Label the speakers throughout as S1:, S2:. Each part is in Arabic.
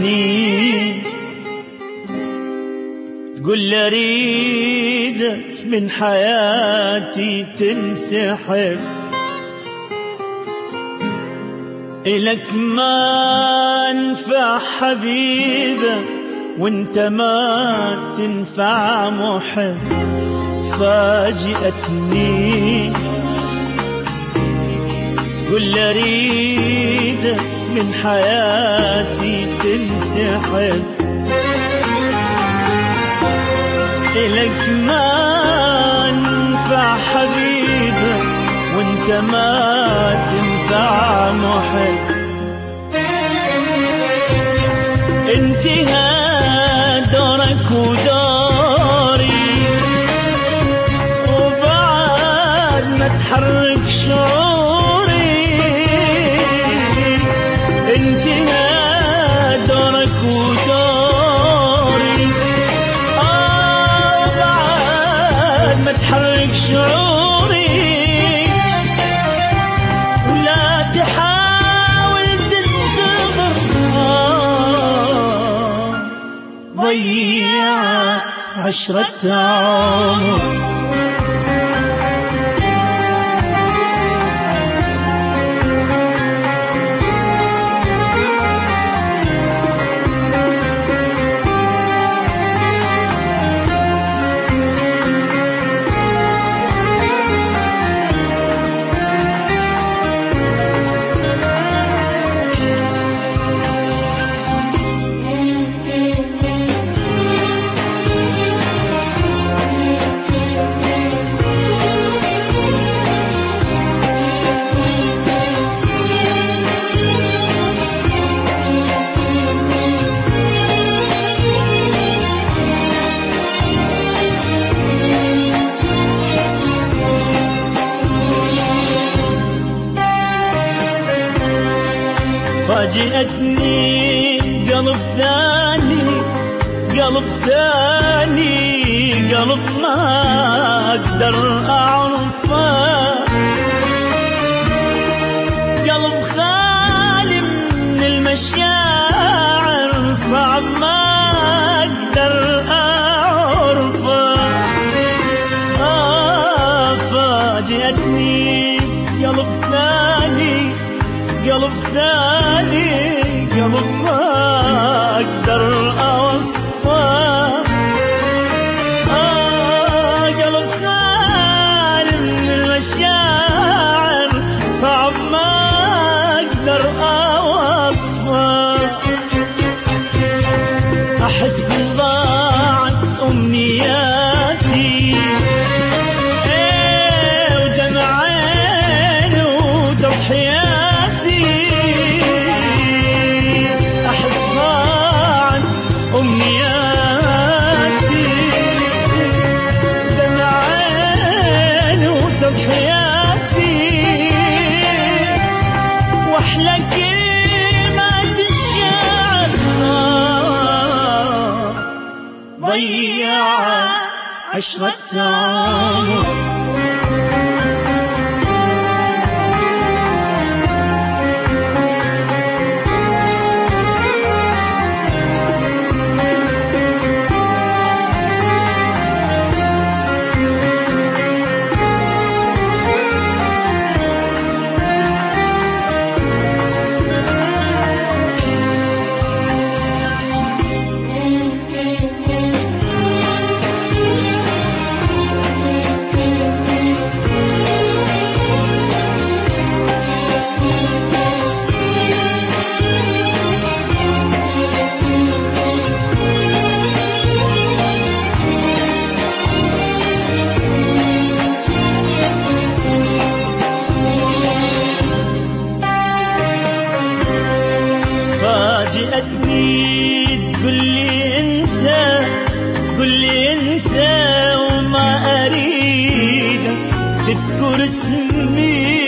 S1: فاجأتني تقول لي أريدك من حياتي تنسحب، إلك ما أنفع حبيبة وانت ما تنفع محب. فاجأتني قل لي أريدك من حياتي تنسحب، إلك ما أنفع حبيبة وانت ما تنفع محب. انتهى دورك ودوري وبعد ما تحرك شعوري، انتهى دورك ودوري وبعد ما تحرك شعوري. ولا تحاول تنتظر ضيعت 10 عمر. فاجأتني قلب ثاني، قلب ثاني، قلب ما أقدر أعرفه، قلب خالي من المشاعر صعب ما أقدر أعرفه. فاجأتني قلب ثاني، قلب ثاني، قلب ما أقدر أوصفه، قلب خالي من المشاعر صعب ما أقدر أوصفه. أحس ضاعت أمنياتي ودمع عيني وتضحياتي، أمنياتي دمع عيني وتضحياتي. وأحلى كلمات الشعر ضيعت 10 عمر. فاجأتني تقول لي انسى، تقول لي انسى وما أريدك تذكر اسمي.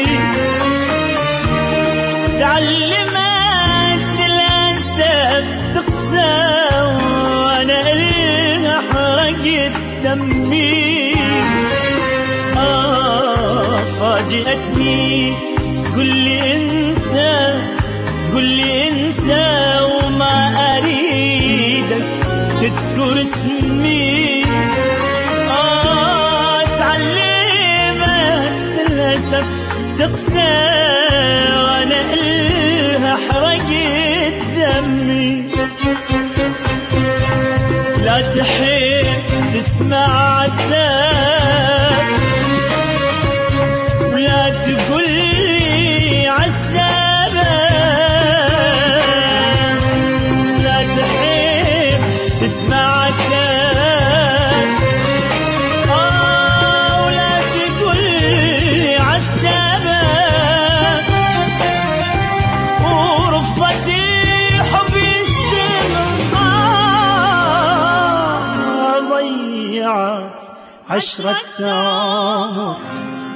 S1: تعلمت الأسف تقسى وأنا إلها حرقت دمي. فاجأتني تقول لي انسى، تقول لي انسى وما أريد تقسى وانا الها حرقت دمي. لا تحب تسمع عتاب ولا تقولي عالسبب، لا تحب تسمع عتاب ولا تقولي عالسبب. ورفضتي حب يستمر ضيعت 10 عمر